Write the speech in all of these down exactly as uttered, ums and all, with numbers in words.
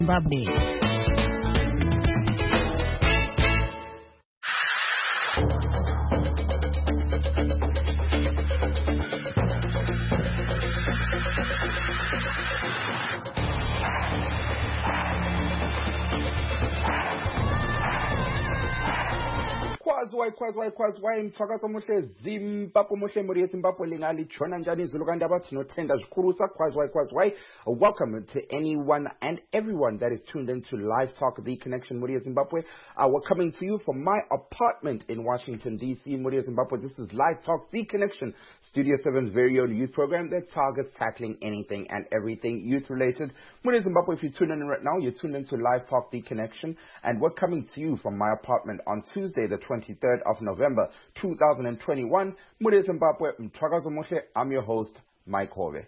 Zimbabwe. Kwazwai kwazwai kwazwai mthwakazo muhle Zimbabwe muhle muri Zimbabwe lingali chona njani izulu kanti abathi nothenda zikhurusa kwazwai kwazwai. Welcome to anyone and everyone that is tuned into Live Talk The Connection muri Zimbabwe. Uh, we're coming to you from my apartment in Washington D C muri Zimbabwe. This is Live Talk The Connection, Studio seven's very own youth program that targets tackling anything and everything youth related. Muri Zimbabwe, if you're tuning in right now, you're tuned into Live Talk The Connection, and we're coming to you from my apartment on Tuesday the twenty-third of November two thousand twenty-one. Muri Zimbabwe, mthwakazo muhle. I'm your host, Mike Hove.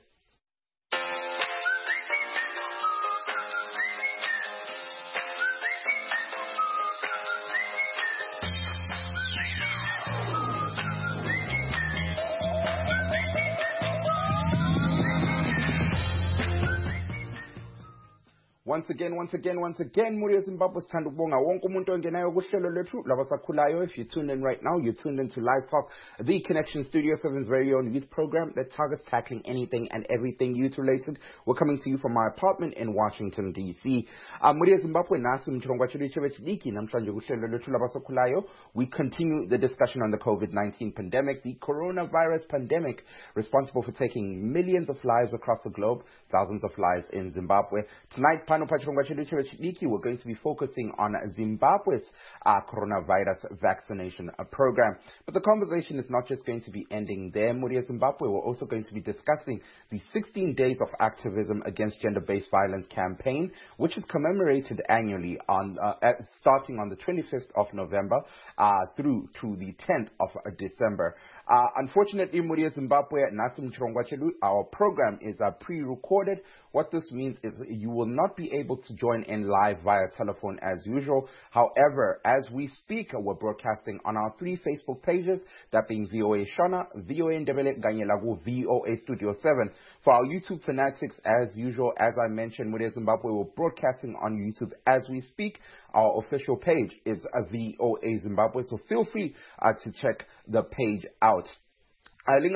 Once again, once again, once again, muri Zimbabwe sithanda ukubonga wonke umuntu ongenayo kuhlelo lethu labasakhulayo. If you're tuned in right now, you're tuned into Live Talk, The Connection, Studio seven's very own youth program that targets tackling anything and everything youth related. We're coming to you from my apartment in Washington D C. Um, muri Zimbabwe nasi mchongwa chulu chebe chidiki namhlanje kuhlelo lethu labasakhulayo. We continue the discussion on the COVID nineteen pandemic, the coronavirus pandemic, responsible for taking millions of lives across the globe, thousands of lives in Zimbabwe. Tonight, we're going to be focusing on Zimbabwe's uh, coronavirus vaccination uh, program. But the conversation is not just going to be ending there, Muri Zimbabwe. We're also going to be discussing the sixteen days of activism against gender-based violence campaign, which is commemorated annually on uh, at, starting on the twenty-fifth of November uh, through to the tenth of December. Uh, unfortunately, Muri Zimbabwe, Nasim Chirongwachelu, our program is uh, pre-recorded. What this means is you will not be able to join in live via telephone as usual. However, as we speak, we're broadcasting on our three Facebook pages, that being V O A Shona, V O A Ndebele, Ganyelagu, V O A Studio seven. For our YouTube fanatics, as usual, as I mentioned, Muri Zimbabwe, we're broadcasting on YouTube as we speak. Our official page is uh, V O A Zimbabwe, so feel free uh, to check the page out. We're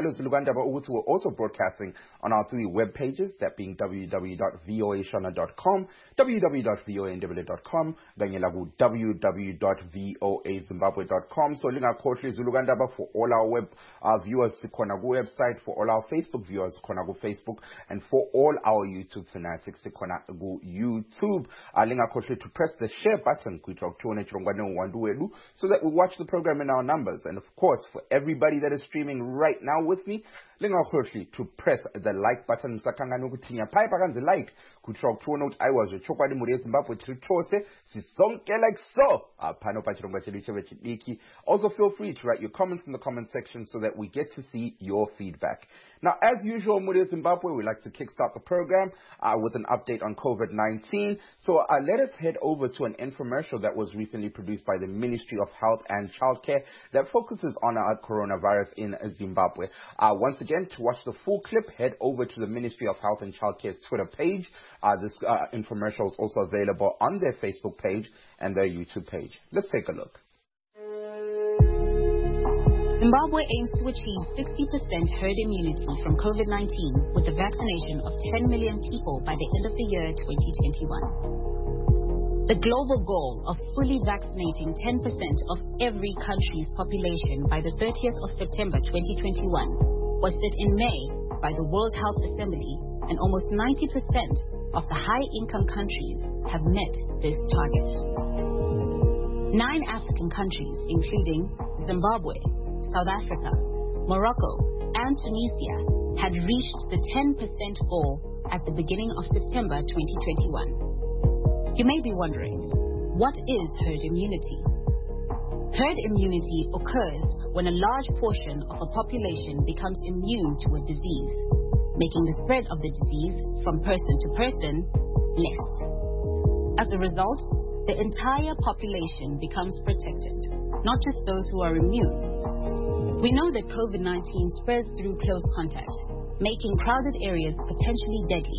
also broadcasting on our three web pages, that being w w w dot v o a shona dot com, w w w dot v o a ndebele dot com, w w w dot v o a zimbabwe dot com. So linga kohle Zulugandaba for all our web uh, viewers Konagu website, for all our Facebook viewers Konagu Facebook, and for all our YouTube fanatics Konagu YouTube. Linga kohle to press the share button so that we watch the program in our numbers. And of course, for everybody that is streaming right now with me, linga khohli to press the like button sakangana ukuthinya phaya pakanze like kutsho kuona ukuthi ayiwazi chokwadi muri Zimbabwe tritose sisonke like so aphano pachirongwa chedu chebe chidiki. Also feel free to write your comments in the comment section so that we get to see your feedback. Now, as usual, muri Zimbabwe, we like to kickstart the program uh, with an update on COVID nineteen. So uh, let us head over to an infomercial that was recently produced by the Ministry of Health and Childcare that focuses on uh, coronavirus in Zimbabwe. Uh, once again, to watch the full clip, head over to the Ministry of Health and Childcare's Twitter page. Uh, this uh, infomercial is also available on their Facebook page and their YouTube page. Let's take a look. Zimbabwe aims to achieve sixty percent herd immunity from COVID nineteen with the vaccination of ten million people by the end of the year twenty twenty-one. The global goal of fully vaccinating ten percent of every country's population by the thirtieth of September twenty twenty-one was set in May by the World Health Assembly, and almost ninety percent of the high-income countries have met this target. Nine African countries, including Zimbabwe, South Africa, Morocco, and Tunisia, had reached the ten percent goal at the beginning of September twenty twenty-one. You may be wondering, what is herd immunity? Herd immunity occurs when a large portion of a population becomes immune to a disease, making the spread of the disease from person to person less. As a result, the entire population becomes protected, not just those who are immune. We know that COVID nineteen spreads through close contact, making crowded areas potentially deadly,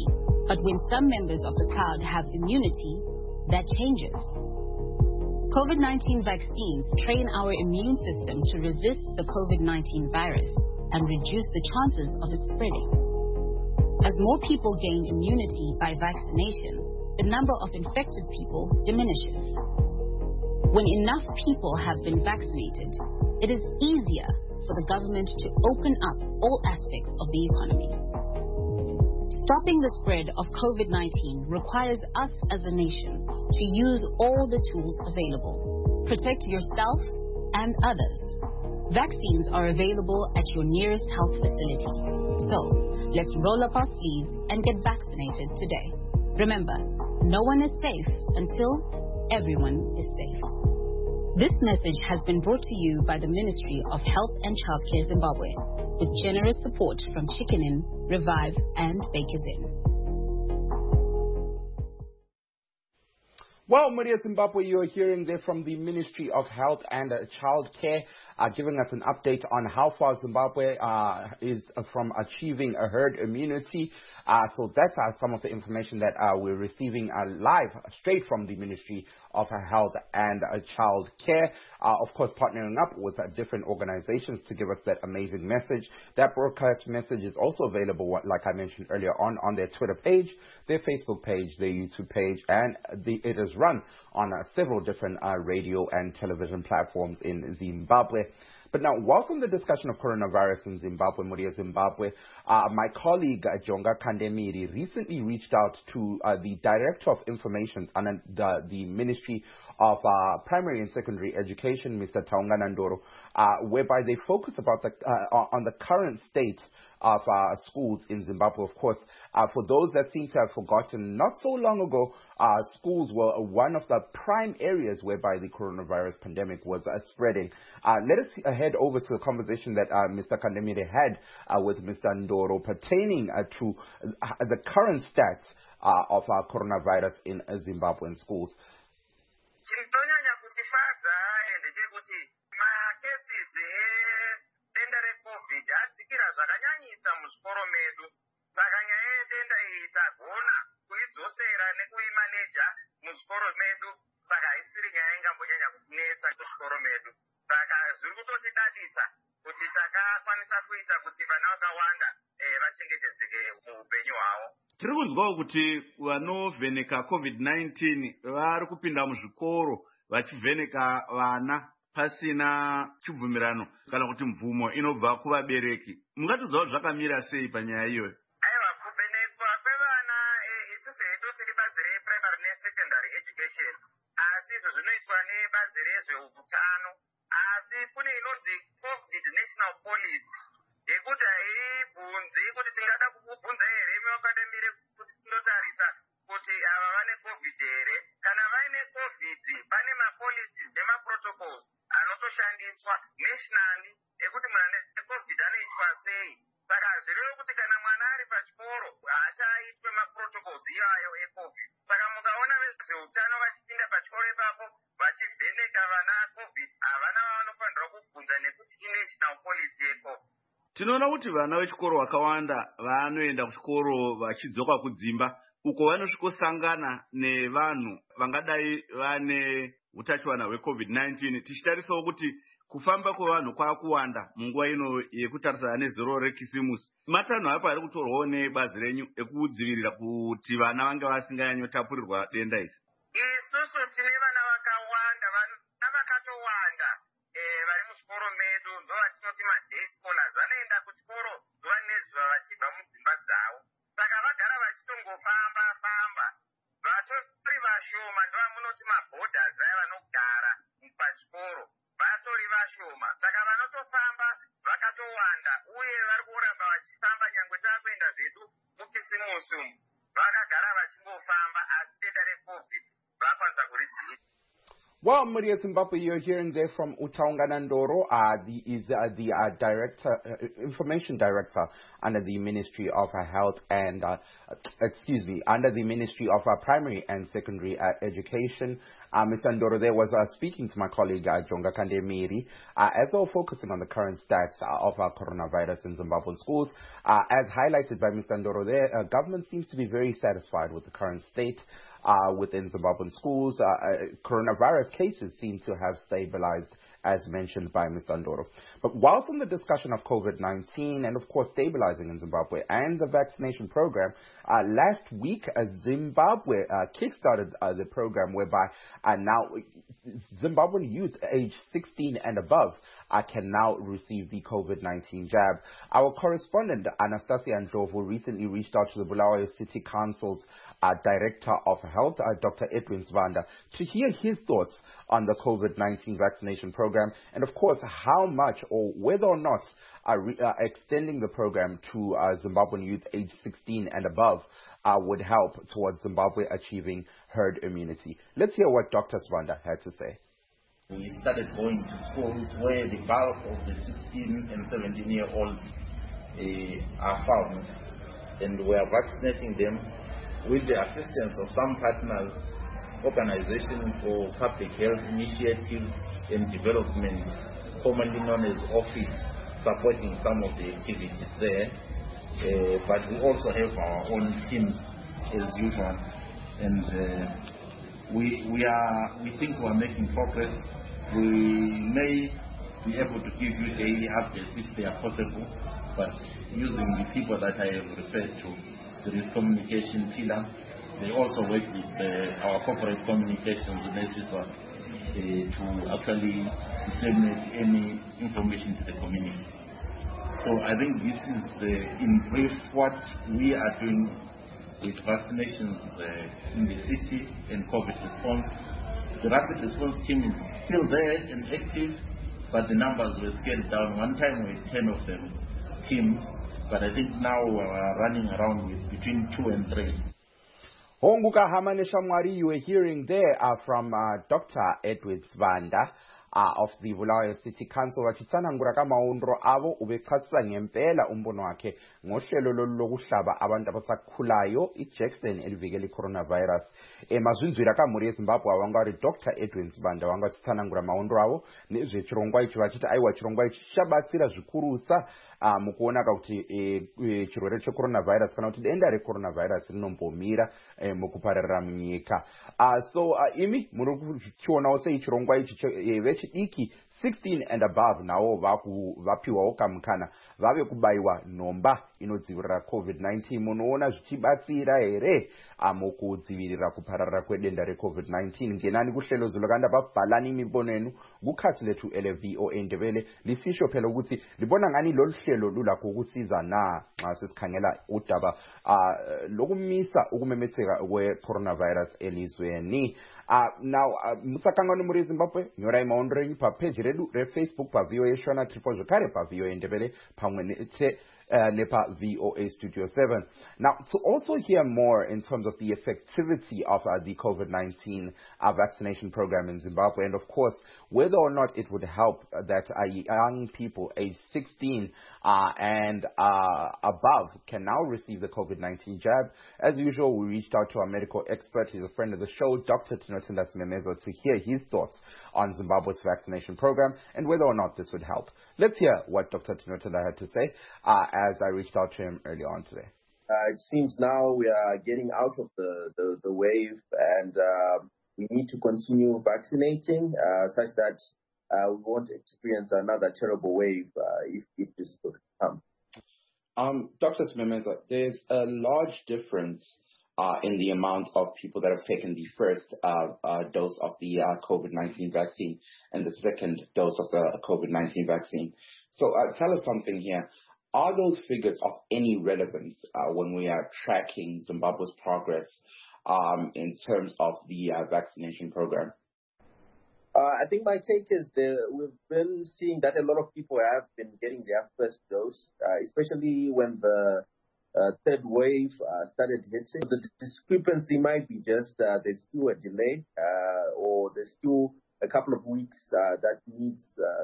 But when some members of the crowd have immunity, that changes. COVID nineteen vaccines train our immune system to resist the COVID nineteen virus and reduce the chances of it spreading. As more people gain immunity by vaccination, the number of infected people diminishes. When enough people have been vaccinated, it is easier for the government to open up all aspects of the economy. Stopping the spread of COVID nineteen requires us as a nation to use all the tools available. Protect yourself and others. Vaccines are available at your nearest health facility. So, let's roll up our sleeves and get vaccinated today. Remember, no one is safe until everyone is safe. This message has been brought to you by the Ministry of Health and Childcare Zimbabwe, with generous support from Chicken Inn, Revive, and Bakers Inn. Well, Maria Zimbabwe, you're hearing there from the Ministry of Health and uh, Child Care, uh, giving us an update on how far Zimbabwe uh, is uh, from achieving a herd immunity. Uh, so that's uh, some of the information that uh, we're receiving uh, live, straight from the Ministry of Health and uh, Child Care. Uh, of course, partnering up with uh, different organizations to give us that amazing message. That broadcast message is also available, like I mentioned earlier, on, on their Twitter page, their Facebook page, their YouTube page, and the, it is run on uh, several different uh, radio and television platforms in Zimbabwe. But now, whilst on the discussion of coronavirus in Zimbabwe, Muria Zimbabwe, uh, my colleague uh, Jonga Kandemiri recently reached out to uh, the Director of Information and the, the Ministry of uh, Primary and Secondary Education, Mister Taungana Ndoro, uh, whereby they focus about the, uh, on the current state of uh, schools in Zimbabwe. Of course, uh, for those that seem to have forgotten, not so long ago, uh, schools were one of the prime areas whereby the coronavirus pandemic was uh, spreading. Uh, let us uh, head over to the conversation that uh, Mister Kandemiri had uh, with Mister Ndoro pertaining uh, to uh, the current stats uh, of uh, coronavirus in uh, Zimbabwean schools. Tiri kunzwawo kuti vanovheneka COVID nineteen vari kupinda muzvikoro vachivheneka vana pasina chibvumirano kana kuti mvumo inobva kuvabereki. Mungatidzawo zvakamira sei panyaya iyoyo? Aiwa, kuvhenekwa kwevana isusu hedu tiri bazi reprimary nesecondary education, asi izvo zvinoitwa nebazi rezveutano, asi kune inonzi COVID National Policy yekuti haibvunzi kuti tingada kukubvunza here meakademire kuti tinotarisa kuti ava vane COVID here. Kana vaine COVID, pane mapolicies nemaprotocols anotoshandiswa nationally ekuti mwana neCOVID anoitwa sei. Saka zvireve kuti kana mwana ari pachikoro haachaitwe maprotocols iyayo eCOVID. Saka mukaona vezveutano vachipinda pachikoro ipapo vachivheneka vana COVID, havana vavanofanirwa kubvunza nekuti inational policy yeCOVID. Tinoona kuti vana vechikoro vakawanda vanoenda kuchikoro vachidzoka kudzimba uko vanosvikosangana nevanhu vangadai vane utachiwana hweCOVID nineteen. Tichitarisawo kuti kufamba kwevanhu kwakuwanda munguva ino yekutarisana nezero rekisimusi. Matanho apo ari kutorwawo nebazi renyu ekudzivirira kuti vana vange vasinganyanyotapurirwa denda iri? Isusu tine vana vakawanda, vana vakatowanda vari muchikoro medu, ndovantinoti maday scholars. Vanoenda kuchikoro zuva nezuva vachibva mudzimba dzavo. Saka vagara vachitongofamba famba. Vatori vashoma ndovamunoti maborders aya vanogara pachikoro vatori vashoma. Saka vanotofamba vakatowanda uye vari kuramba vachifamba nyangwe taakuenda zvedu mukisimusi umu. Vakagara vachingofamba asi denda reCOVID vakwanisa kuridzivirira. Well, Maria Zimbabwe, you're hearing there from Utaungana Ndoro, uh, the, is uh, the uh, director, uh, information director under the Ministry of uh, Health and, uh, excuse me, under the Ministry of uh, Primary and Secondary uh, Education. Uh, Mister Ndoro there was uh, speaking to my colleague uh, Jonga Kandemiri uh, as well, focusing on the current stats uh, of uh, coronavirus in Zimbabwean schools. Uh, as highlighted by Mister Ndoro there, uh, government seems to be very satisfied with the current state uh, within Zimbabwean schools. Uh, uh, coronavirus cases seem to have stabilized, as mentioned by Mister Ndoro. But whilst on the discussion of COVID nineteen and, of course, stabilizing in Zimbabwe and the vaccination program, uh, last week uh, Zimbabwe uh, kickstarted uh, the program whereby uh, now Zimbabwean youth aged sixteen and above uh, can now receive the COVID nineteen jab. Our correspondent, Anastasia Ndlovu, recently reached out to the Bulawayo City Council's uh, Director of Health, uh, Doctor Edwin Zvanda, to hear his thoughts on the COVID nineteen vaccination program and, of course, how much or whether or not uh, re- uh, extending the program to uh, Zimbabwean youth aged sixteen and above uh, would help towards Zimbabwe achieving herd immunity. Let's hear what Doctor Zvanda had to say. We started going to schools where the bulk of the sixteen and seventeen year olds uh, are found, and we are vaccinating them with the assistance of some partners, Organization for Public Health Initiatives and Development, commonly known as OFID, supporting some of the activities there. Uh, but we also have our own teams as usual, and uh, we we are we think we are making progress. We may be able to give you daily updates if they are possible, but using the people that I have referred to, there is communication pillar. They also work with uh, our corporate communications with N S I S A uh, to actually disseminate any information to the community. So I think this is, uh, in brief, what we are doing with vaccinations uh, in the city and COVID response. The rapid response team is still there and active, but the numbers were scaled down. One time we had ten of them teams, but I think now we are running around with between two and three. Honguka Hamanesha Mwari, you were hearing there uh, from uh, Doctor Edwin Zvanda uh, of the Bulawayo City Council. Wachitsanangura kama undro avo ubechasisa ngempela umbono wakhe ngohlelo lokuhlaba abantu abasakhulayo iJackson elivikela coronavirus. Emazwinzwira kamuri eZimbabwe awangari Doctor Edwin Zvanda wangachitsanangura maundro avo nezve chirongwa ichi vachiti aiwa chirongwa ichi chabatsira zvikurusa uh, mukuona kuti e, e, chirwere checoronavirus kana kuti denda recoronavirus rinombomira e, mukupararira munyika. Uh, so uh, imi muri kuchionawo sei chirongwa ichi e, vechidiki sixteen and above nawo vapiwawo kamukana vave kubaiwa nhomba inodzivirira COVID nineteen. Munoona zvichibatsira here mukudzivirira kupararira kwedenda reCovid nineteen. Ngenani kuhlelo zulukanda babhalani imibono yenu kukhathi lethu ele-V O A Ndebele lisisho phela ukuthi libona ngani lolu hlelo lulakho ukusiza na nxa sesikhangela udaba uh, lokumisa ukumemetheka kwe-coronavirus elizweni. Uh, now, musakangano muri Zimbabwe, nyora imaondrenyu pa page redu re Facebook pa V O A Shona triple zvikare pa V O A Ndebele pamwe nete Uh, Nepa V O A Studio seven. Now, to also hear more in terms of the effectivity of uh, the COVID nineteen uh, vaccination program in Zimbabwe, and of course, whether or not it would help uh, that uh, young people aged sixteen uh, and uh, above can now receive the COVID nineteen jab. As usual, we reached out to our medical expert. He's a friend of the show, Doctor Tinotinda Simemezo, to hear his thoughts on Zimbabwe's vaccination program and whether or not this would help. Let's hear what Doctor Tinotinda had to say uh, as I reached out to him earlier on today. Uh, it seems now we are getting out of the, the, the wave, and uh, we need to continue vaccinating uh, such that uh, we won't experience another terrible wave uh, if, if this could come. Um, Doctor Simemeza, there's a large difference uh, in the amount of people that have taken the first uh, uh, dose of the uh, COVID nineteen vaccine and the second dose of the COVID nineteen vaccine. So uh, tell us something here. Are those figures of any relevance uh, when we are tracking Zimbabwe's progress um, in terms of the uh, vaccination program? Uh, I think my take is that we've been seeing that a lot of people have been getting their first dose, uh, especially when the uh, third wave uh, started hitting. The discrepancy might be just uh, there's still a delay uh, or there's still a couple of weeks uh, that needs uh,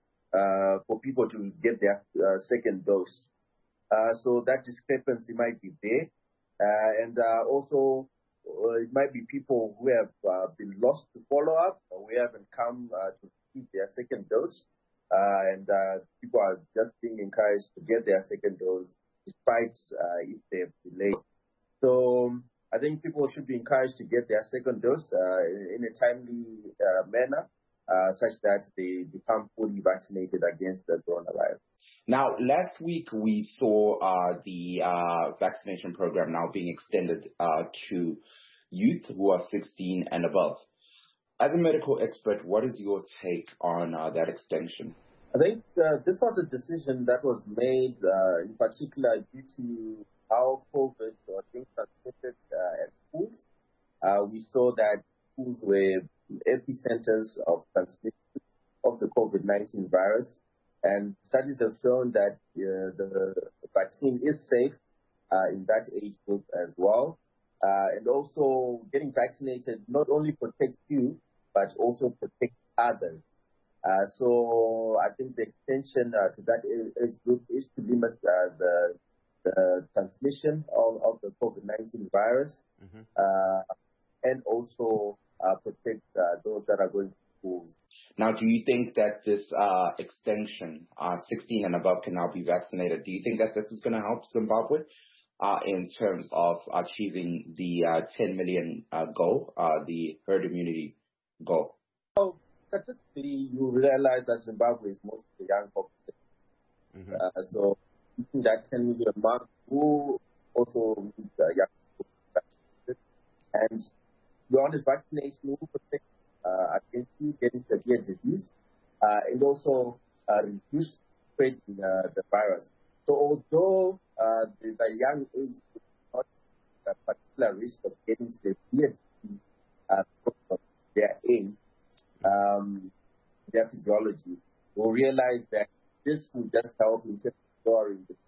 uh, for people to get their uh, second dose. Uh, so that discrepancy might be there. Uh, and uh, also, uh, it might be people who have uh, been lost to follow-up, or who haven't come uh, to receive their second dose. Uh, and uh, people are just being encouraged to get their second dose, despite uh, if they've delayed. So um, I think people should be encouraged to get their second dose uh, in, in a timely uh, manner, uh, such that they become fully vaccinated against the coronavirus. Now, last week we saw uh, the uh, vaccination program now being extended uh, to youth who are sixteen and above. As a medical expert, what is your take on uh, that extension? I think uh, this was a decision that was made uh, in particular due to how COVID was being transmitted uh, at schools. Uh, we saw that schools were epicenters of transmission of the COVID nineteen virus. And studies have shown that uh, the vaccine is safe uh, in that age group as well. Uh, and also getting vaccinated not only protects you, but also protects others. Uh, so I think the extension uh, to that age group is to limit uh, the, the transmission of, of the COVID nineteen virus, mm-hmm. uh, and also uh, protect uh, those that are going to schools. Now, do you think that this uh, extension, uh, sixteen and above, can now be vaccinated? Do you think that this is going to help Zimbabwe uh, in terms of achieving the uh, ten million uh, goal, uh, the herd immunity goal? Well, statistically, you realize that Zimbabwe is mostly young population. Mm-hmm. Uh, so, reaching that ten million mark will also meet uh, young population. And beyond this vaccination, will protect Uh, against you getting severe disease, uh, and also uh, reduce spreading uh, the virus. So although uh, the, the young age is not a particular risk of getting severe disease uh, because of their age, um, their physiology, we'll realize that this will just help in terms of curing the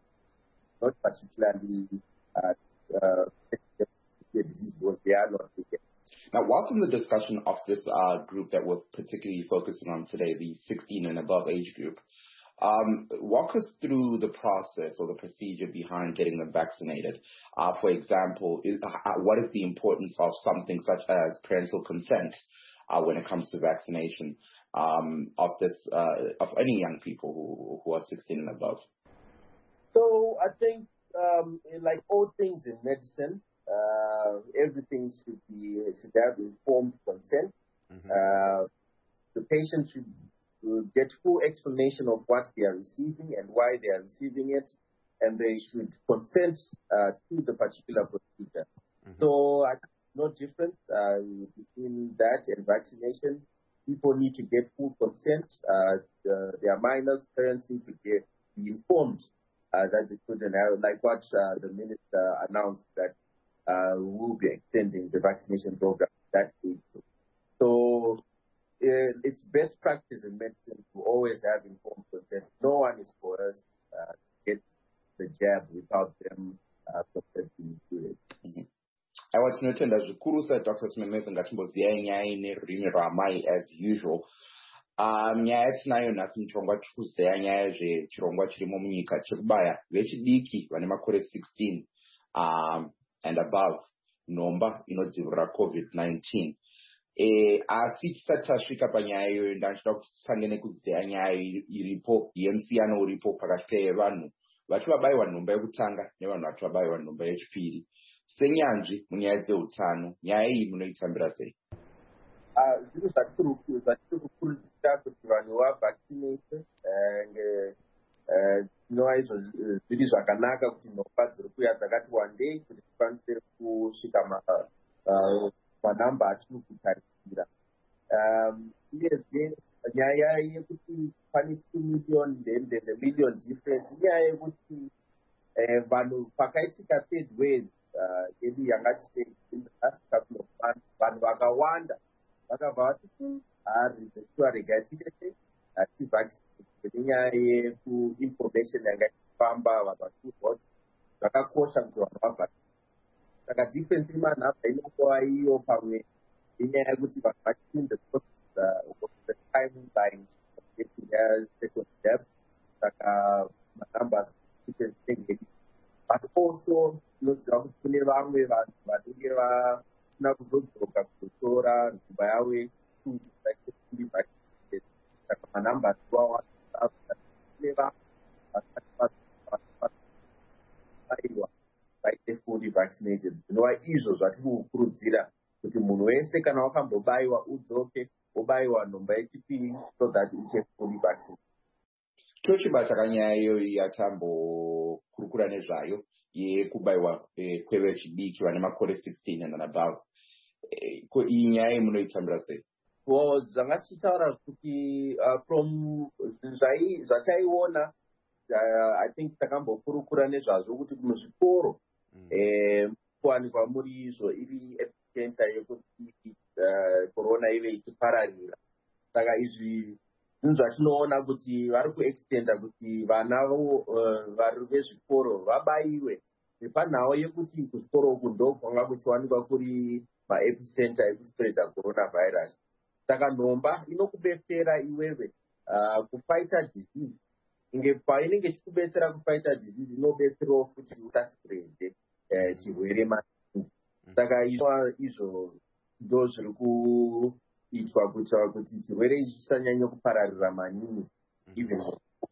not particularly uh, uh, severe disease because they are not severe. Now, whilst in the discussion of this uh, group that we're particularly focusing on today, the sixteen and above age group, um, walk us through the process or the procedure behind getting them vaccinated. Uh, for example, is, uh, what is the importance of something such as parental consent uh, when it comes to vaccination um, of this uh, of any young people who, who are sixteen and above? So I think, um, like all things in medicine, Uh, everything should be should have informed consent. Mm-hmm. Uh, the patient should get full explanation of what they are receiving and why they are receiving it, and they should consent uh, to the particular procedure. Mm-hmm. So, uh, no difference uh, between that and vaccination. People need to get full consent. Uh, the, their minors, parents need to get be informed uh, that the children have, like what uh, the minister announced that. Uh, will be extending the vaccination program. That is so. Uh, it's best practice in medicine to always have informed consent. No one is coerced uh, to get the jab without them uh, consenting to it. Aiwa, tinotenda zvikuru saDr Simemeza ngatimboziyai nyaya nerurimi rwamai as usual. Um, nyaya yatinayo nhasi muchirongwa tiri kuzeya nyaya zvezvirongwa chirimo munyika chekubaya vechidiki vane makore sixteen um, and above nhomba inodzivirira covid nineteen. E, asi tisati tasvika panyaya iyoyo ndachida kuti titange nekuzeya nyaya iripo yemusiyano uripo pakati pevanhu vachivabayiwa nhomba yekutanga nevanhu vachivabayiwa nhomba yechipiri. Senyanzvi munyaya dzeutano, nyaya iyi munoitambira sei? Zvinhu zvatiri kukurudzira kuti vanhu vavhaccinate zvinova izvo zviri zvakanaka kuti nhomba dziri kuuya dzakati wandei kuti tikwanise kusvika manhamba atiri kutarisira. Uyezve nyaya yekuti pane two million then there's a million difference, nyaya yekuti vanhu pakaitika third wave yedu yangati in the last couple of months vanhu vakawanda vakabva vati hari zvesuwa regai tichete hativaccinate nenyaya yekuinformation yanga ichifamba vanhu vachiudzwa kuti zvakakosha kuti vanhu vavhaccinate. Saka difference yemanhamba inongova iyo pamwe nenyaya yekuti vanhu vachipinda time buying the second step, like uh, numbers, but also those jobs to live on with us, but we are not good to Sora, Bayawe, to be vaccinated. Like numbers go up, vaite fully vaccinated. Zvinova izvo zvatiri kukurudzira kuti munhu wese kana wakambobaiwa udzoke wobaiwa nhomba yechipiri so that uche fully vaccinated. Tochibata kanyaya iyoyi yatambokurukura nezvayo yekubaiwa kwevechidiki vane makore sixteen and above. Iyi nyaya iyi munoitambira sei? Well, zvanga tichitaura kuti from zvataiona I think takambokurukura nezvazvo kuti muzvikoro kuwanikwa muri izvo iri epicenter yekuti corona ive ichipararira. Saka izvi zvinhu zvatinoona kuti vari kuextenda kuti vana vari vezvikoro vabaiwe panhau yekuti kuzvikoro uku ndo kwanga kuchiwanikwa kuri maepicenter ekuspreada coronavirus. Saka nhomba inokubetsera iwewe kufighta disease. Inge painenge ichikubetsera kufighta disease inobetserawo futi utaspread chirwere maningi. Saka izvo ndo zviri kuitwa kuitira kuti chirwere ichi chisanyanya kupararira maningi even.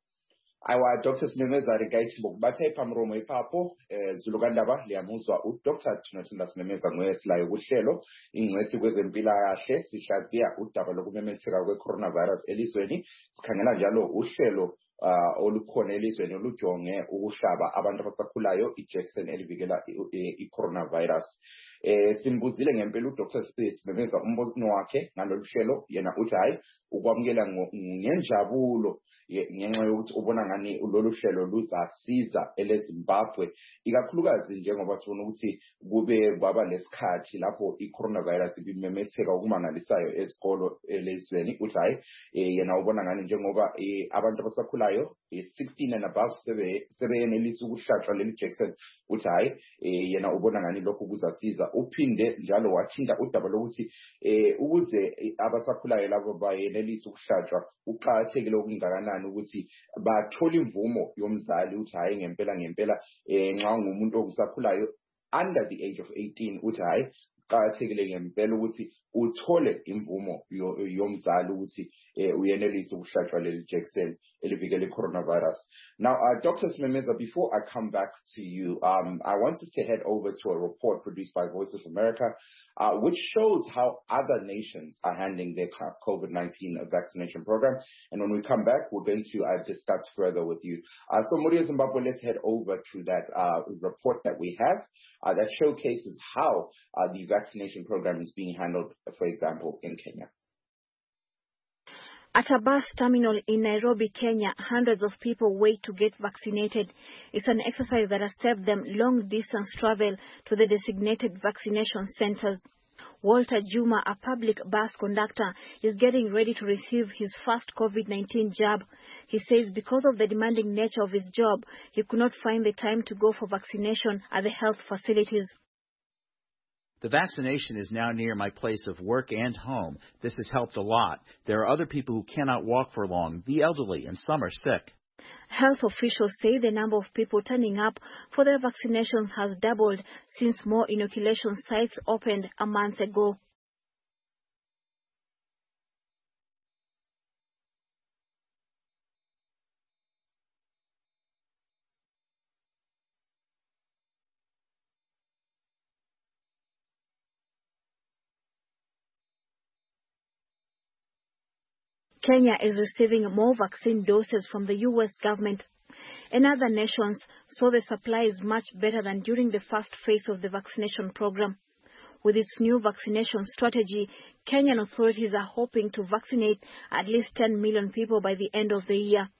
Aiwa, Doctor Simemeza regai chimbokubatai pamuromo ipapo zulukandaba liyamuzwa uDoctor Tinotenda Simemeza ngwesilayo kuhlelo ingcwethi kwezempilakahle sihlaziya udaba lokumemetheka kwe-coronavirus elizweni. Sikhangela njalo uhlelo Uh, olukhona elizweni olujonge ukuhlaba abantu abasakhulayo ijekiseni elivikela i-coronavirus. Eh simbuzile ngempela uDoctor Simemeza umbono wakhe ngalolu hlelo, yena uthi hayi ukwamukela ngenjabulo ngenxa yokuthi ubona ngani lolu hlelo luzasiza eleZimbabwe, ikakhulukazi njengoba sifuna ukuthi kube kwaba lesikhathi lapho i-coronavirus ibimemetheka okumangalisayo ezikolo elizweni. Uthi hayi yena ubona ngani njengoba abantu abasakhulayo sixteen and above sebeyenelisa ukuhlatshwa leli jekiseni. Uthi hayi yena ubona ngani lokho kuzasiza. Uphinde njalo wathinta udaba lokuthi ukuze abasakhulayo labo bayenelisa ukuhlatshwa uqhathekile okungakanani ukuthi bathola imvumo yomzali. Uthi hayi ngempela ngempela nxa ungumuntu okusakhulayo under the age of eighteen, uthi hayi qhathekile ngempela ukuthi uthole imvumo yomzali ukuthi uyenelisa ukuhlatshwa leli jekiseni elivikela i-coronavirus. Now, uh, Doctor Simemeza, before I come back to you, um, I want us to head over to a report produced by Voice of America, uh, which shows how other nations are handling their COVID nineteen vaccination program. And when we come back, we're going to uh, discuss further with you. Uh, so, Muria Zimbabwe, let's head over to that uh, report that we have uh, that showcases how uh, the vaccination program is being handled, for example, in Kenya. At a bus terminal in Nairobi, Kenya, hundreds of people wait to get vaccinated. It's an exercise that has saved them long-distance travel to the designated vaccination centers. Walter Juma, a public bus conductor, is getting ready to receive his first COVID nineteen jab. He says because of the demanding nature of his job, he could not find the time to go for vaccination at the health facilities. The vaccination is now near my place of work and home. This has helped a lot. There are other people who cannot walk for long, the elderly, and some are sick. Health officials say the number of people turning up for their vaccinations has doubled since more inoculation sites opened a month ago. Kenya is receiving more vaccine doses from the U S government. And other nations saw the supply is much better than during the first phase of the vaccination program. With its new vaccination strategy, Kenyan authorities are hoping to vaccinate at least ten million people by the end of the year.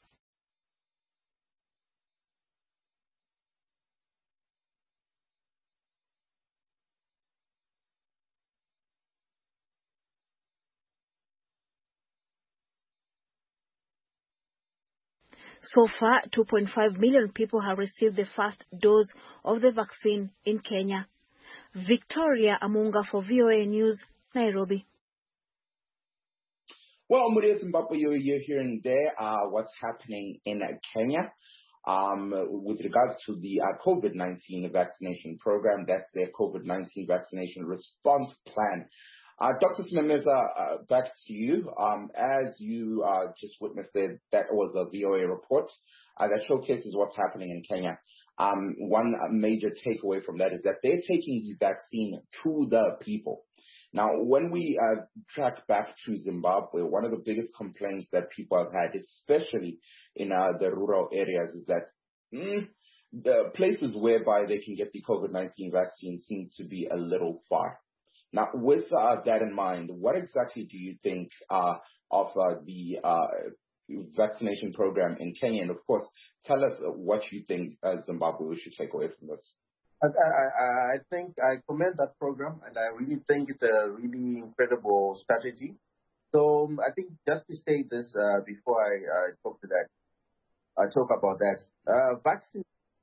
So far, two point five million people have received the first dose of the vaccine in Kenya. Victoria Amunga for V O A News, Nairobi. Well, Muria Zimbabwe, you're, you're hearing there uh, what's happening in uh, Kenya um, with regards to the uh, COVID nineteen vaccination program. That's their COVID nineteen vaccination response plan. Uh, Doctor Simemeza, uh, back to you. Um, as you uh, just witnessed it, that was a V O A report uh, that showcases what's happening in Kenya. Um, one major takeaway from that is that they're taking the vaccine to the people. Now, when we uh, track back to Zimbabwe, one of the biggest complaints that people have had, especially in uh, the rural areas, is that mm, the places whereby they can get the COVID nineteen vaccine seem to be a little far. Now, with uh, that in mind, what exactly do you think uh, of uh, the uh, vaccination program in Kenya? And, of course, tell us what you think uh, Zimbabwe should take away from this. I, I, I think I commend that program, and I really think it's a really incredible strategy. So um, I think just to say this uh, before I uh, talk to that, I talk about that. Uh, vaccine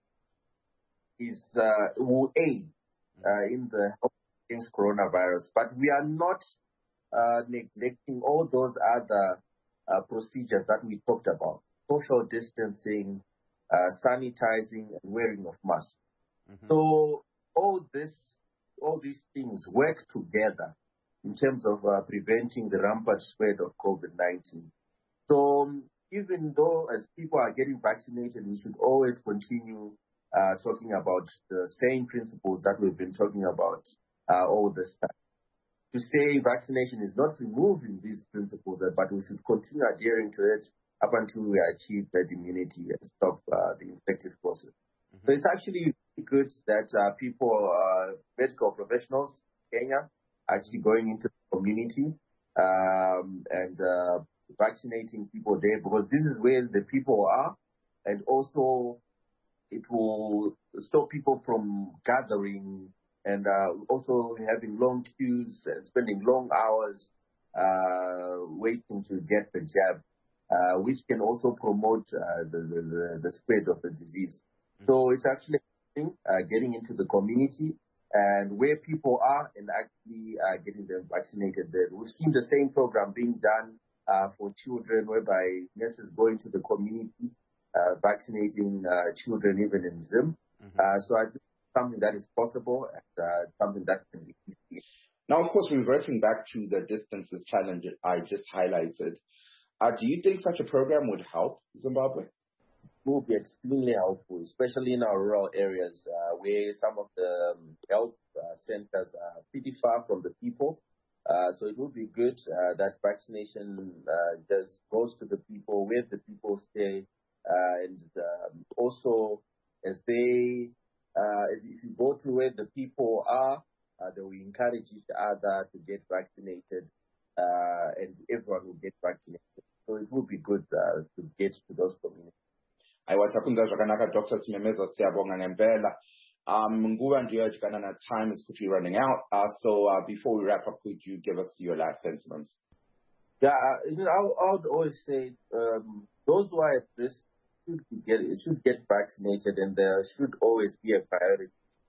is uh, will aid uh, in the health against coronavirus, but we are not uh, neglecting all those other uh, procedures that we talked about: social distancing, uh, sanitizing, and wearing of masks. Mm-hmm. So all this, all these things work together in terms of uh, preventing the rampant spread of COVID nineteen. So um, even though as people are getting vaccinated, we should always continue uh, talking about the same principles that we've been talking about uh, all this time. To say vaccination is not removing these principles, uh, but we should continue adhering to it up until we achieve herd immunity and stop uh, the infective process. Mm-hmm. So it's actually good that uh, people, uh, medical professionals in Kenya, are actually going into the community um, and uh, vaccinating people there, because this is where the people are, and also it will stop people from gathering and uh, also having long queues and spending long hours uh, waiting to get the jab, uh, which can also promote uh, the, the, the spread of the disease. Mm-hmm. So it's actually uh, getting into the community and where people are and actually uh, getting them vaccinated there. We've seen the same program being done uh, for children, whereby nurses go into the community uh, vaccinating uh, children even in Zim. Mm-hmm. Uh, so I think something that is possible and uh, something that can be easy. Now, of course, reverting back to the distances challenge I just highlighted, uh, do you think such a program would help Zimbabwe? It will be extremely helpful, especially in our rural areas uh, where some of the um, health uh, centers are pretty far from the people. Uh, so it would be good uh, that vaccination uh, just goes to the people, where the people stay, uh, and um, also as they Uh, if, if you go to where the people are, uh, they will encourage each other to get vaccinated, uh, and everyone will get vaccinated. So it will be good uh, to get to those communities. Aiwatakunza zvakanaka Doctor Simemeza siyabonga ngempela. Um nguva ndiyo yajikana time is quickly running out. Uh, so uh, before we wrap up, could you give us your last sentiments? Yeah, uh, you know, I, I would always say um, those who are at risk should get should get vaccinated, and there should always be a priority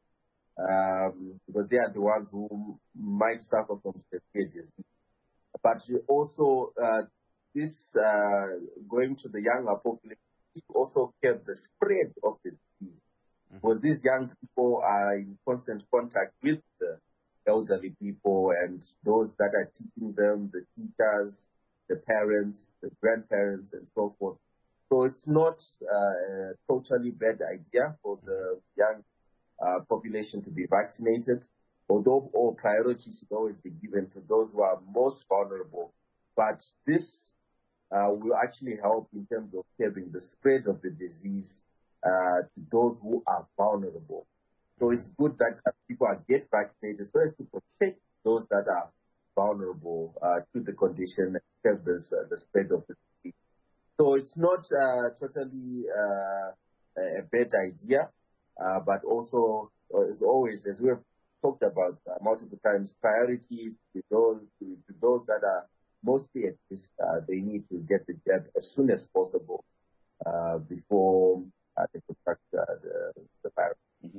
um, because they are the ones who might suffer from severe disease. But also, uh, this uh, going to the younger population also kept the spread of the disease, mm-hmm. because these young people are in constant contact with the elderly people and those that are teaching them, the teachers, the parents, the grandparents, and so forth. So it's not uh, a totally bad idea for the young uh, population to be vaccinated, although all priority should always be given to those who are most vulnerable. But this uh, will actually help in terms of curbing the spread of the disease uh, to those who are vulnerable. So it's good that people are get vaccinated so as to protect those that are vulnerable uh, to the condition and curb this, uh, the spread of the disease. So it's not uh, totally uh, a bad idea, uh, but also, uh, as always, as we have talked about uh, multiple times, priorities to those, to, to those that are mostly at risk. Uh, they need to get the jab as soon as possible uh, before uh, they contract uh, the, the virus. Mm-hmm.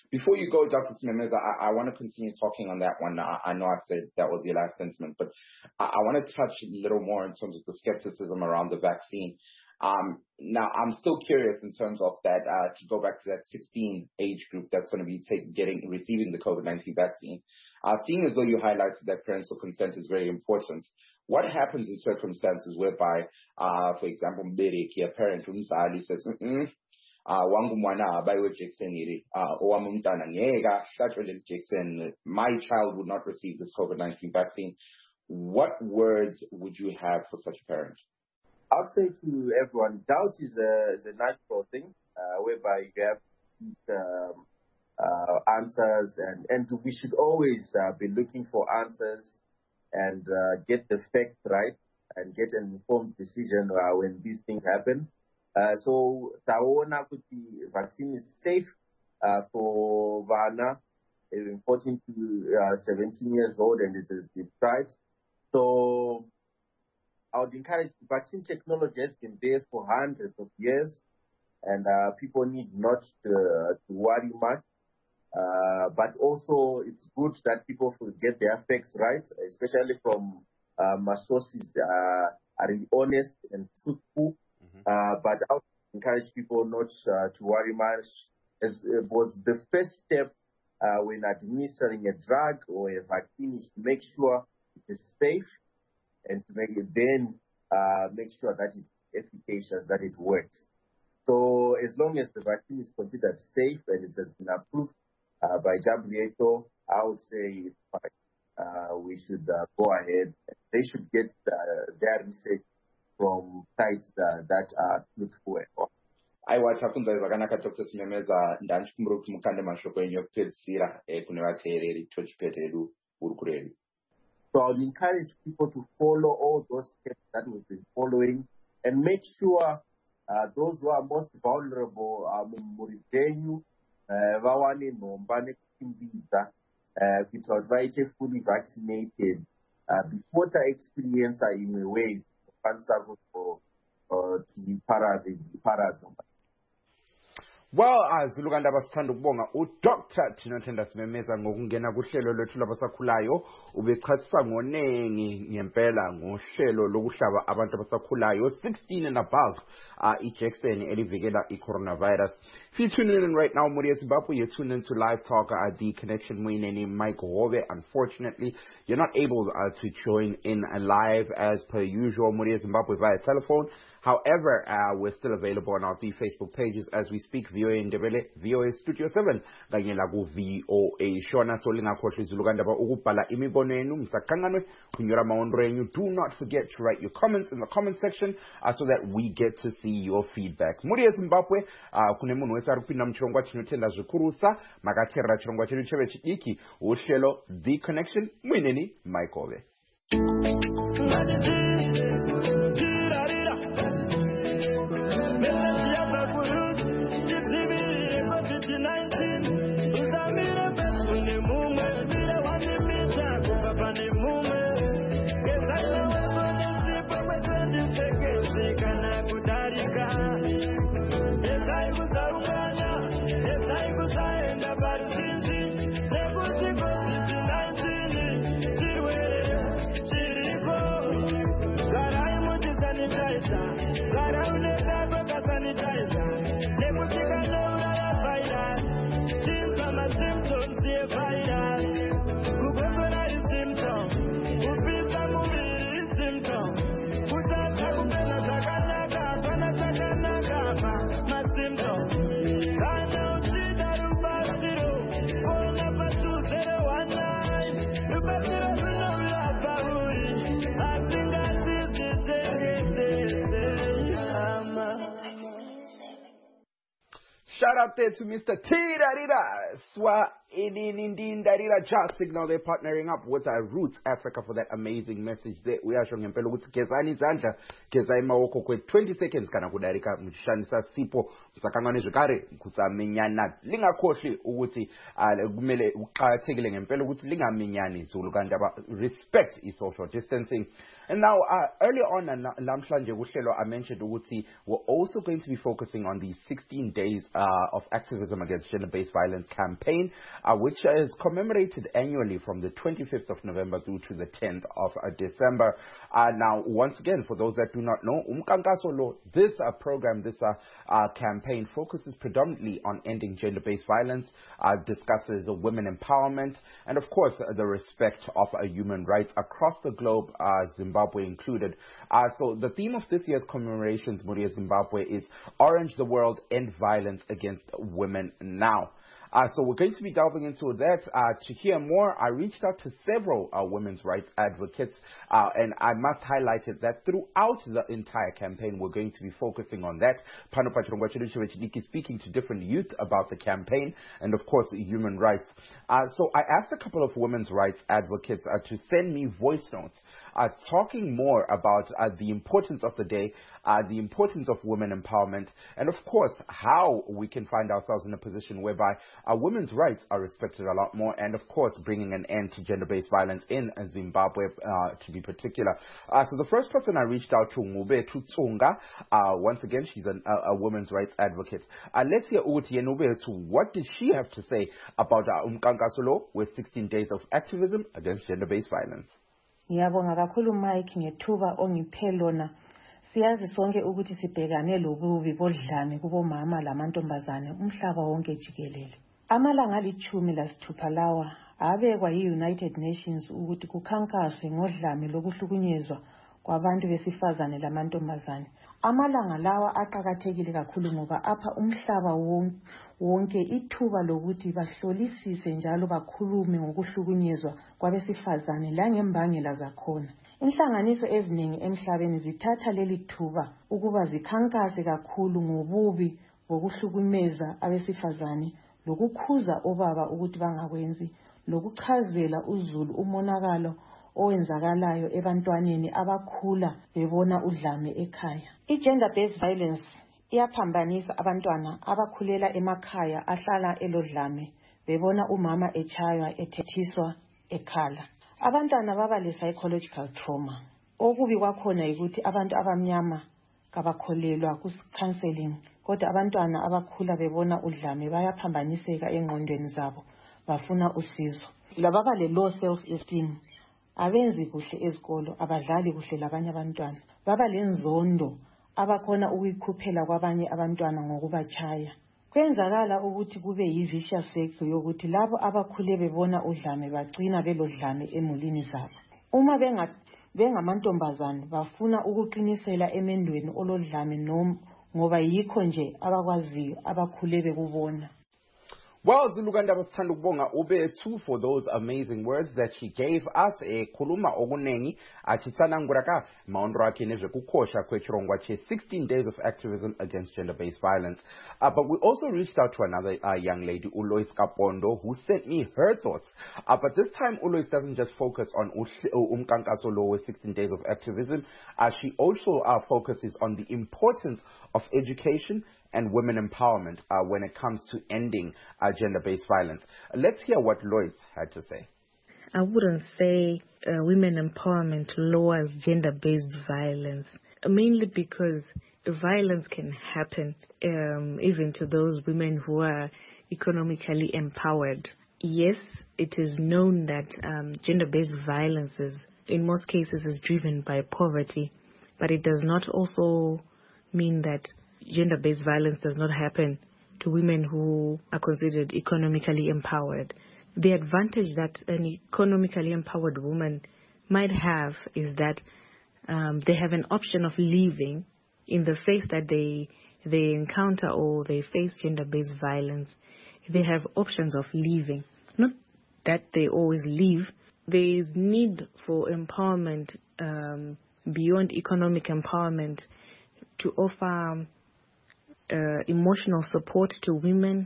Before you go, Doctor Simemeza, I, I want to continue talking on that one. I, I know I said that was your last sentiment, but I, I want to touch a little more in terms of the skepticism around the vaccine. Um, now, I'm still curious in terms of that, uh, to go back to that sixteen age group that's going to be take, getting receiving the COVID nineteen vaccine. Uh, seeing as though you highlighted that parental consent is very important, what happens in circumstances whereby, uh, for example, Mbeki, a parent umzali says, mm-mm, uh, wangu mwana abayiwe Jackson iri, uh, owami umntwana ngeke ahlatshwe leli Jackson, my child would not receive this COVID nineteen vaccine. What words would you have for such a parent? I would say to everyone, doubt is a, is a natural thing, uh, whereby you have um, uh, answers, and, and we should always uh, be looking for answers and uh, get the facts right and get an informed decision uh, when these things happen. Uh, so, Taona Kuti vaccine is safe uh, for Vana, fourteen to seventeen years old, and it is been tried. So, I would encourage, vaccine technology has been there for hundreds of years, and uh, people need not to, uh, to worry much. Uh, but also, it's good that people get their facts right, especially from um, sources uh, are honest and truthful. Mm-hmm. Uh, but I would encourage people not uh, to worry much. As it was the first step uh, when administering a drug or a vaccine is to make sure it is safe, and to make it then uh, make sure that it's efficacious, that it works. So as long as the vaccine is considered safe and it has been approved uh, by W H O, I would say it's fine. Uh, we should uh, go ahead. They should get uh, their research from sites uh, that are truthful. aiwa takunza zvakanaka Doctor Simemeza, ndanchikumbira kuti mukande mashoko enyu ekupedzisira kune vateereri tochipete edu uri kuredu. So I would encourage people to follow all those steps that we've been following and make sure uh, those who are most vulnerable are Muridenyu, Vawani Nombane Kimbiza, which are fully vaccinated before to experience in a way for Parazon. Well, azulukanda basithanda ukubonga uDoctor Tinothenda Simemeza ngokungena kuhlelo lwethu labasakhulayo, ubechathisa ngonengi ngempela ngohlelo lokuhlaba abantu abasakhulayo sixteen and above uh, iJackson elivikela i-coronavirus. If you're tuning in right now, Muri Zimbabwe, you're tuned into Live Talk at The Connection. My name is Mike Hove. Unfortunately, you're not able uh, to join in live as per usual, Muri Zimbabwe, via telephone. However, uh, we're still available on our three Facebook pages as we speak. V O A Ndebele, V O A Studio seven, kanye la ku V O A Shona. So lingakhohlwa izulukanda ba ukubhala imibono yenu msakhanganwe kunyora maondro yenu. Do not forget to write your comments in the comment section uh, so that we get to see your feedback. Muri Zimbabwe, uh, kune munhu wese ari kupinda muchirongwa chinotenda zvikurusa makateerera chirongwa chedu cheve chidiki uhlelo The Connection. Mwineni Mike Hove. Shout out there to Mister T. Swa Inindindarira Jazz Signal, they're partnering up with uh, Roots Africa for that amazing message there. We are showing ngempela ukuthi gezani izandla, geza imawoko kwe twenty seconds kana kudarika mshanisa sipo msakangane zvekare kusamenyana. Lingakhohli ukuthi kumele uqhakathekile ngempela ukuthi lingaminyani izulu kanti respect is social distancing. And now uh, earlier on namhlanje kuhlelo I mentioned ukuthi we're also going to be focusing on the sixteen days uh, of activism against gender-based violence campaign, uh, which is commemorated annually from the twenty-fifth of November through to the tenth of uh, December. Uh, now, once again, for those that do not know, Umkankaso Lo, this uh, program, this uh, uh, campaign focuses predominantly on ending gender-based violence, uh, discusses uh, women empowerment, and of course, uh, the respect of uh, human rights across the globe, uh, Zimbabwe included. Uh, so the theme of this year's commemorations, Muria Zimbabwe, is Orange the World, End Violence Against Women Now. Uh, so we're going to be delving into that. Uh, to hear more, I reached out to several uh, women's rights advocates, uh, and I must highlight it that throughout the entire campaign, we're going to be focusing on that. Pano Pachirongwa Chiduchi speaking to different youth about the campaign and, of course, human rights. Uh, so I asked a couple of women's rights advocates uh, to send me voice notes uh, talking more about uh, the importance of the day, uh, the importance of women empowerment, and, of course, how we can find ourselves in a position whereby Uh, women's rights are respected a lot more, and of course bringing an end to gender-based violence in uh, Zimbabwe uh, to be particular. Uh, so the first person I reached out to, Ngube Tutsonga, uh, once again she's an, a, a women's rights advocate. Uh, let's hear Uti Ngube to what did she have to say about uh, Umkankaso Lo with sixteen days of activism against gender-based violence. Ngiyabonga kakhulu Mike ngethuba ongiphe lona. Siyazi sonke ukuthi sibhekane lobubi bodlame kubomama lamantombazane umhlaba wonke jikelele. Amalanga alithumi lasithupha lawa abekwa yi-United Nations ukuthi kukhankaswe ngodlame lokuhlukunyezwa kwabantu besifazane lamantombazane. Amalanga lawa aqhakathekile kakhulu ngoba apha umhlaba wonke ithuba lokuthi bahlolisise njalo bakhulume ngokuhlukunyezwa kwabesifazane langembangela zakhona. Inhlanganiso eziningi emhlabeni zithatha leli thuba ukuba zikhankase kakhulu ngobubi bokuhlukumeza abesifazane lokukhuza obaba ukuthi bangakwenzi lokuchazela uzulu umonakalo owenzakalayo ebantwaneni abakhula bebona udlame ekhaya. I-gender based violence iyaphambanisa abantwana abakhulela emakhaya ahlala elodlame bebona umama echaywa ethethiswa ekhala. Abantwana baba le psychological trauma. Okubi kwakhona ukuthi abantu abamnyama kabakholelwa ku counseling kodwa abantwana abakhula bebona udlame bayaphambaniseka engqondweni zabo bafuna usizo. Lababa le low self esteem abenzi kuhle ezikolo abadlali kuhle labanye abantwana baba lenzondo abakhona ukuyikhuphela kwabanye abantwana ngokubachaya. Kwenzakala ukuthi kube yi-vicious cycle yokuthi labo abakhule bebona udlame bagcina belodlame emulini zabo. Uma benga bengamantombazane bafuna ukuqinisela emendweni olodlame noma ngoba yikho nje abakwaziyo abakhule bekubona. Well, Zuluganda basithanda ukubonga Ubethu for those amazing words that she gave us. E khuluma okunengi achitsana nguraka maondo akhe nezve kukhosha kwechirongwa che sixteen days of activism against gender-based violence. Uh, but we also reached out to another uh, young lady, Ulois Kapondo, who sent me her thoughts. Uh, but this time, Ulois doesn't just focus on Umkankaso Lo with sixteen days of activism. Uh, she also uh, focuses on the importance of education and women empowerment uh, when it comes to ending uh, gender-based violence. Uh, let's hear what Lois had to say. I wouldn't say uh, women empowerment lowers gender-based violence, mainly because violence can happen um, even to those women who are economically empowered. Yes, it is known that um, gender-based violence is, in most cases, is driven by poverty, but it does not also mean that gender-based violence does not happen to women who are considered economically empowered. The advantage that an economically empowered woman might have is that um, they have an option of leaving in the face that they they encounter or they face gender-based violence. They have options of leaving. Not that they always leave. There is need for empowerment um, beyond economic empowerment to offer Uh, emotional support to women,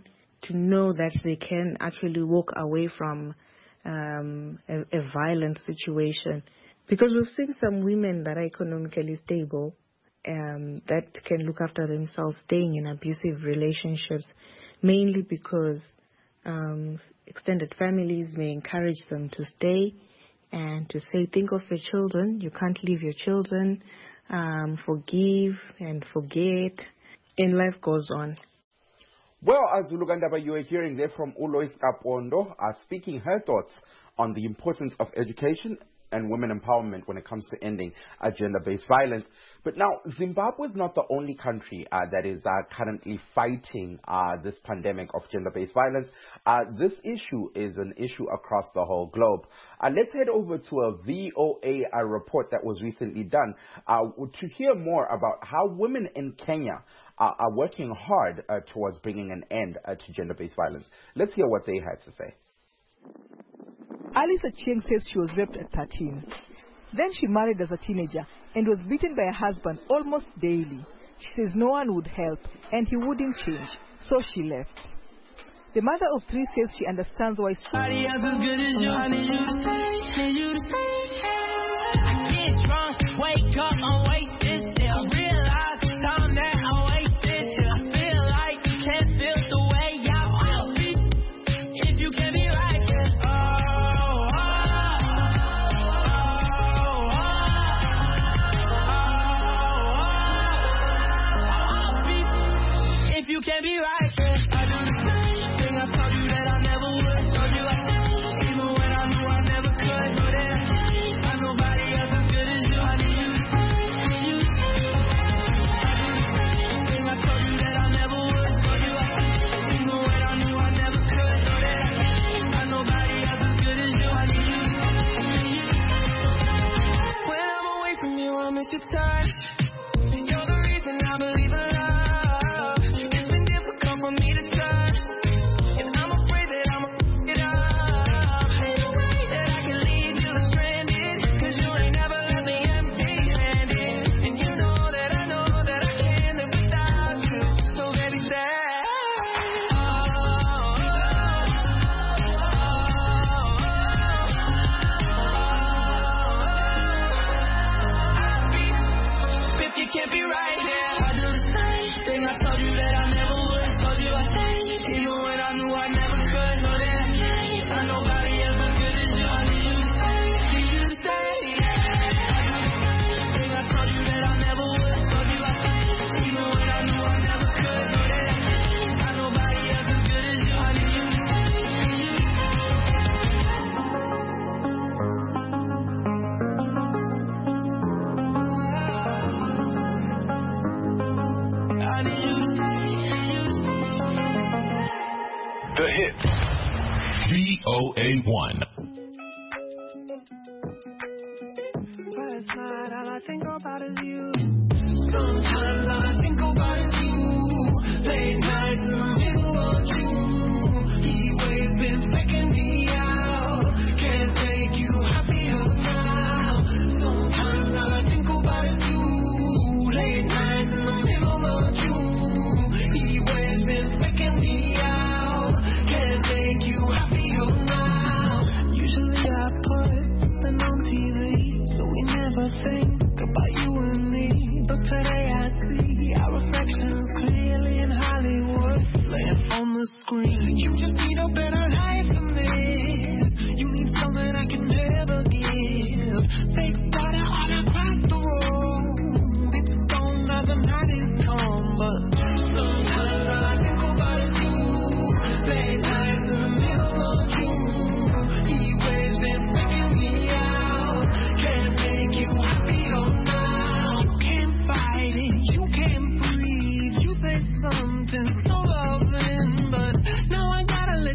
to know that they can actually walk away from um, a, a violent situation. Because we've seen some women that are economically stable, um, that can look after themselves, staying in abusive relationships, mainly because um, extended families may encourage them to stay and to say, think of your children, you can't leave your children, um, forgive and forget, and life goes on. Well, Azulu Gandaba, you are hearing there from Ulois Kapondo, uh, speaking her thoughts on the importance of education and women empowerment when it comes to ending uh, gender-based violence. But now, Zimbabwe is not the only country uh, that is uh, currently fighting uh, this pandemic of gender-based violence. Uh, this issue is an issue across the whole globe. Uh, let's head over to a V O A uh, report that was recently done uh, to hear more about how women in Kenya uh, are working hard uh, towards bringing an end uh, to gender-based violence. Let's hear what they had to say. Alice Achieng says she was raped at thirteen. Then she married as a teenager and was beaten by her husband almost daily. She says no one would help and he wouldn't change, so she left. The mother of three says she understands why she... I get drunk, wake up, I'm wasted still. Realize the time that I wasted till I feel like you can't feel the way I feel. If you can be right. Can't be right. I do the same thing. I told you that I never would. Told you I changed, even when I knew I never could. Know that I changed. I'm nobody else as good as you. I need you to stay. I need you to stay. I do the same thing. I told you that I never would. Told you I changed, even when I knew I never could. Know that I changed. I'm nobody else as good as you. I need you to stay. When I'm away from you, I miss your touch. You're the reason I believe in love. For me to search, and I'm afraid that I'm gonna get up. Ain't no way that I can leave you stranded, cause you ain't never left me empty-handed. And you know that I know that I can't live without you. So baby, stay. Oh, oh, oh, oh, oh. If you can't be right here, I do the same thing. I told you that I never would. Even when I knew I never could, know that I can't. I'm nobody else as good as you. I need you to stay, need you to stay. I do the same thing. I told you that I never would. Told you I changed, even when I knew I never could. Know that I can't. I'm nobody else as good as you. I need you to stay, need you to stay. I need you to stay, need you to stay. The Hits. V O A one. Last night, all I think about is you. Sometimes all I think about is you. Late nights in the middle of June. He waves been faking me out. Can't make you happier now. Sometimes all I think about is you. Late nights in the middle of June. He waves been faking me out. Can't make you happier now. Usually I put something on T V, so we never think about you and me. But today I see our reflections clearly in Hollywood, laying on the screen. You just need a better life than this. You need something I can never give. Fake water all across the road. It's gone now the night is come, but sometimes all I think about is you. Late nights in the middle of June. He waves been freaking me out. Can't make you happier now. You can't fight it, you can't breathe. You say something so loving, but now I gotta live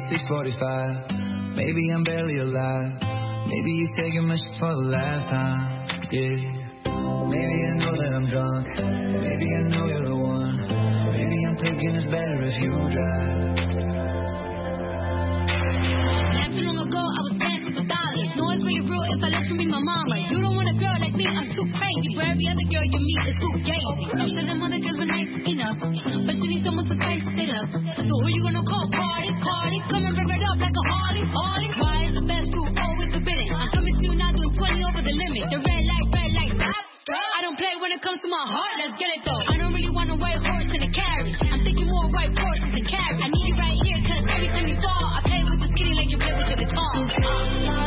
six forty-five. Maybe I'm barely alive. Maybe you're taking my shit for the last time. Yeah. Maybe I know that I'm drunk. Maybe I know you're the one. Maybe I'm thinking it's better if you drive. Not too long ago, I was dancing for dollars. No, it's pretty real if I let you be my mama. You don't want a girl like me, I'm too crazy. For every other girl you meet is too gay. I'm sure them other girls were nice enough, but you need someone to spice it up. So who you gonna call? Cardi, Cardi, come and rev it up like a Harley, Harley. Why is the best food always forbidden? I'm coming to you now doing twenty over the limit. The red light, red light, stop. I don't play when it comes to my heart, let's get it though. I don't really want a white horse in a carriage. I'm thinking more white horses and carriage. I need you right here, cause every time you fall, I play with the skinny like you play with your guitar.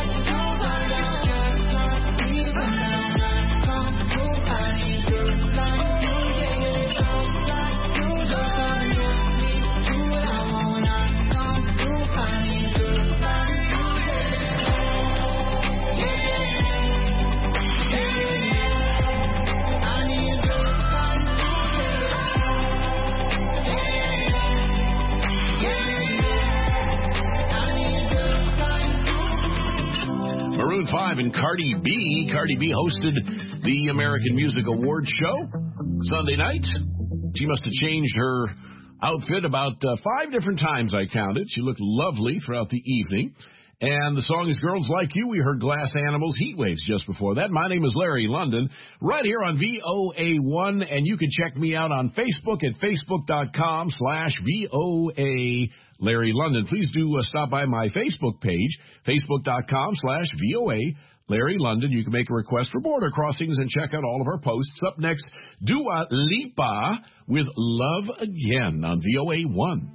Maroon five and Cardi B. Cardi B hosted the American Music Awards show Sunday night. She must have changed her outfit about uh, five different times, I counted. She looked lovely throughout the evening. And the song is Girls Like You. We heard Glass Animals, Heat Waves just before that. My name is Larry London, right here on V O A one. And you can check me out on Facebook at facebook.com slash VOA Larry London. Please do uh, stop by my Facebook page, facebook.com slash VOA Larry London. You can make a request for border crossings and check out all of our posts. Up next, Dua Lipa with Love Again on V O A one.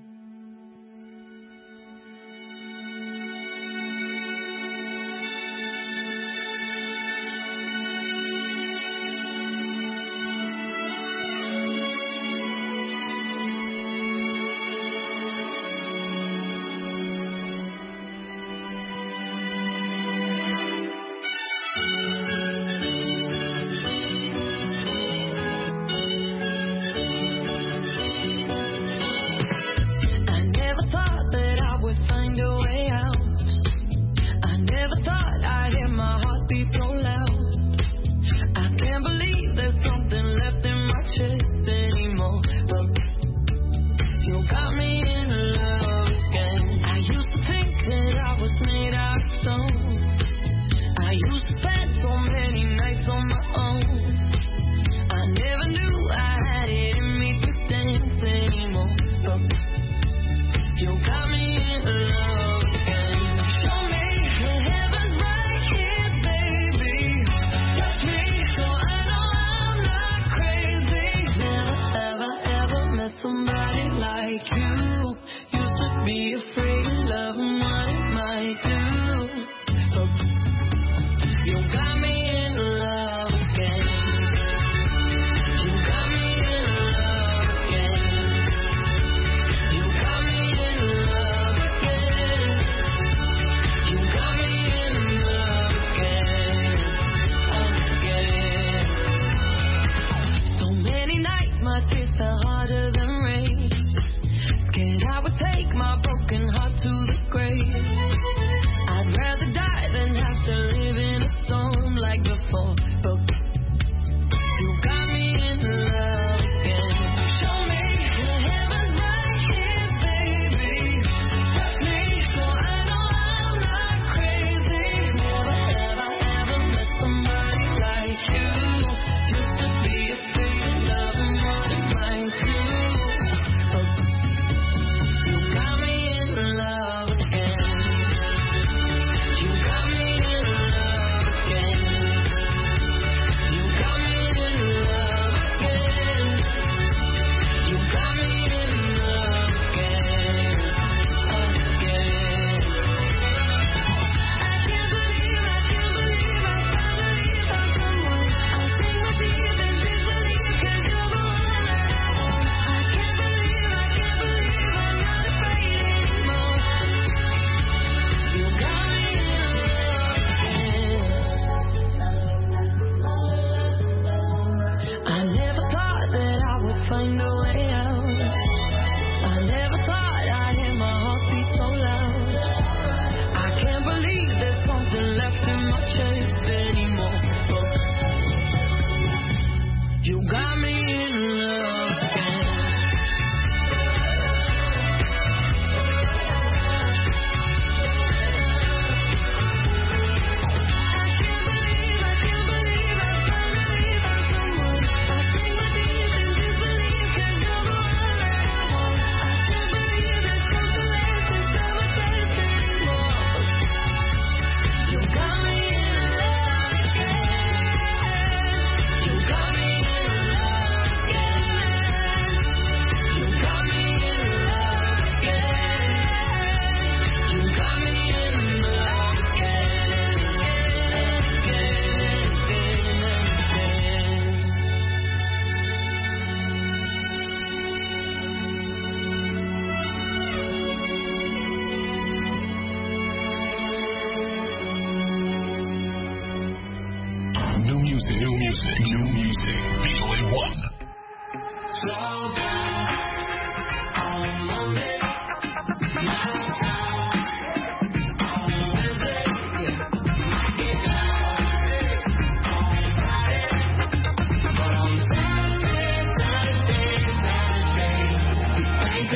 music. New music. V O A one. Slow down on Monday. Nice time on Wednesday. Might get down on Friday. But on Saturday, Saturday, Saturday, we paint the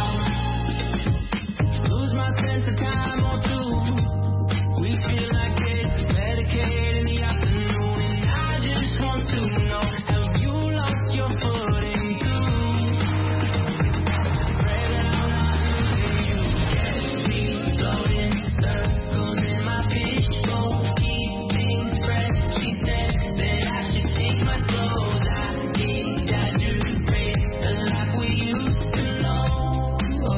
town. Lose my sense of time or two. We feel like it's medicated in the afternoon. And I just want to know, have you lost your footing too? Pray that I'm not losing you. Catch me floating circles in my fishbowl. Keep things fresh. She said that I should take my clothes. I exaggerate the life we used to know.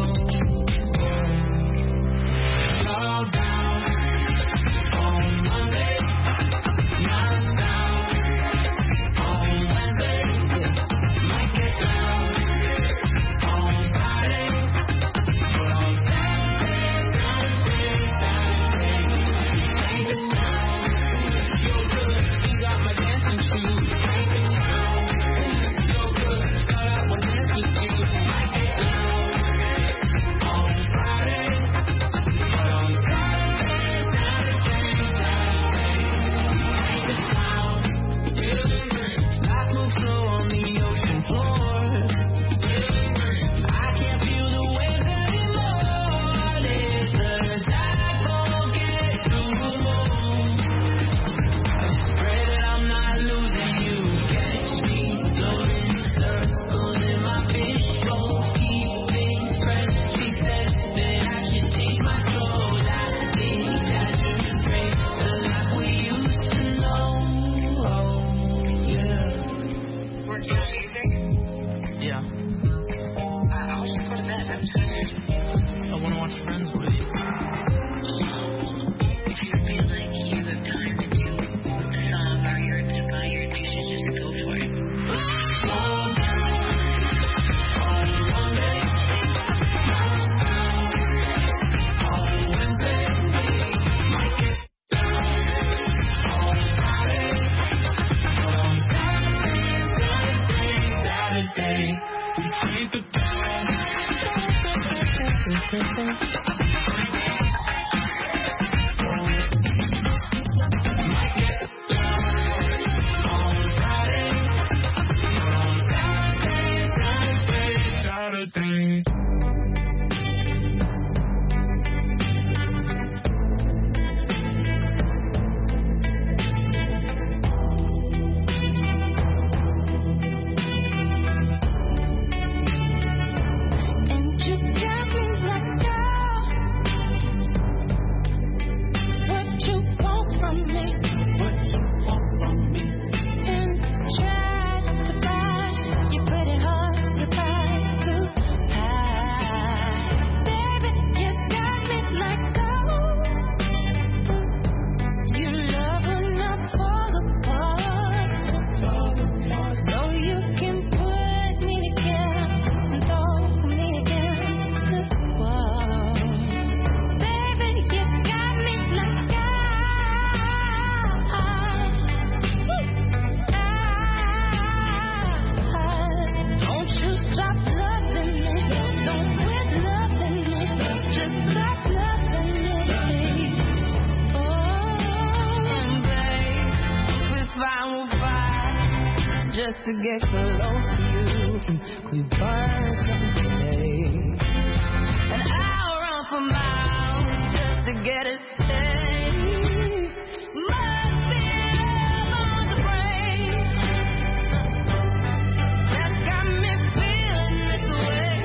Slow down on Monday. Nice down on Wednesday. Might get down on Friday. But on Saturday, Saturday, Saturday, we paint the town. You're good, you got my dancing shoes. Paint the town. You're good, thought I would dance with you. Might get down on Friday. But on Saturday, Saturday, Saturday, we paint the town. Feeling great. Life moves slow on the ocean floor. Feeling great. I can't feel the waves anymore. There's the tide forget to move. Pray that I'm not losing you. Catch me floating circles in my fishbowl. Keep things fresh. She said that I should take my clothes. I exaggerate the life we used to know. Yeah. Working on music? Yeah. I, I'll just go to bed. I'm tired. I want to watch Friends with you. If you feel like you have time to do a song or you're inspired, you should just go for it. Slow down on Monday. Nice down on Wednesday. Might get down on Friday. But on Saturday, Saturday, Saturday, we paint the town. Might get down on Friday. But on Saturday, Saturday, Saturday. And you got me like, girl, what you want from me? What you want from me? And try to buy your pretty heart, your price too high. Baby, you got me like, gold. You love when I fall apart, so you can put me together and throw me against the wall. Baby, you got me like I, don't you stop loving me, don't quit loving me, just stop loving me. Oh, babe, it's fine, we'll fight just to get close to you. We burn someday, and I'll run for miles just to get a taste. Must be love on the brain that's got me feeling this way.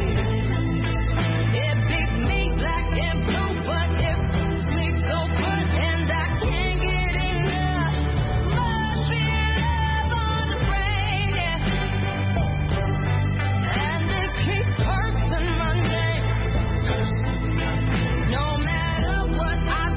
It beats me black and blue, but it proves me so good, and I can't get enough. Must be love on the brain, yeah. And it keeps cursing my name. No matter what I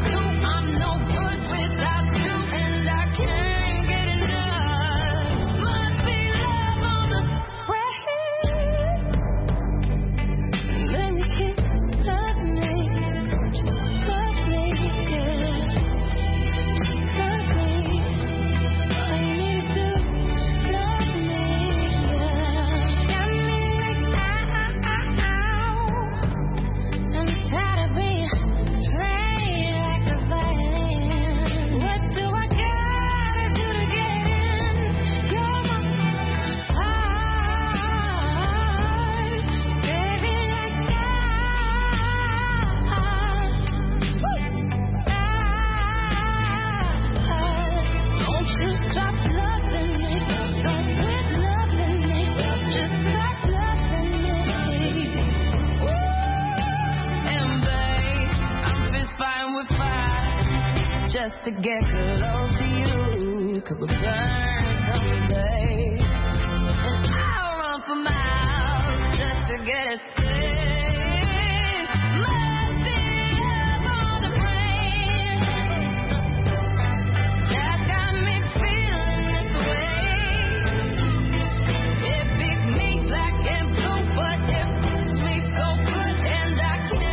just to get close to you. Could we burn?